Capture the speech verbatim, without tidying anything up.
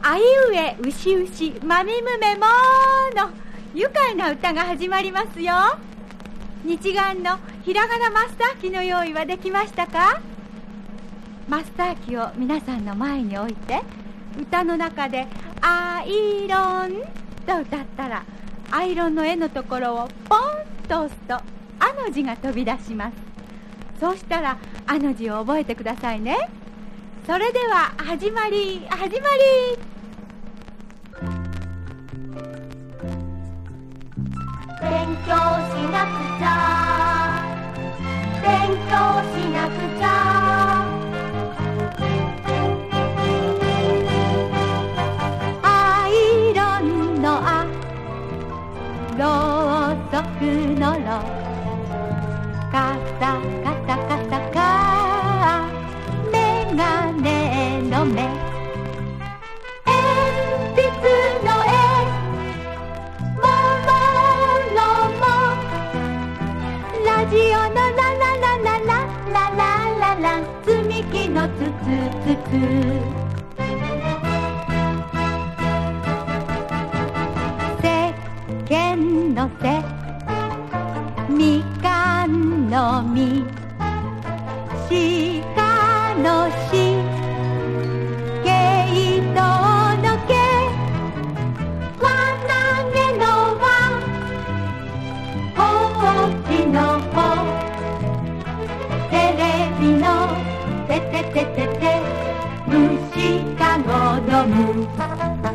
あいうえうしうしまみむめもーの愉快な歌が始まりますよ。日眼のひらがなマスターキの用意はできましたか？マスターキを皆さんの前に置いて、歌の中でアイロンと歌ったら、アイロンの絵のところをポンと押すとあの字が飛び出します。そうしたらあの字を覚えてくださいね。それでは始まり始まり。勉強しなくちゃ、勉強しなくちゃ、アイロンのあ、ろうそくのろ、カサカサカサカ、メガネの目、鉛筆の絵、もものも、ラジオのラララララララララ、積み木のつつつつ、石鹸のせ、みかんのみ、鹿のし、毛糸の毛、輪投げの輪、ほうきのほ、テレビのててててて、虫かごのむ。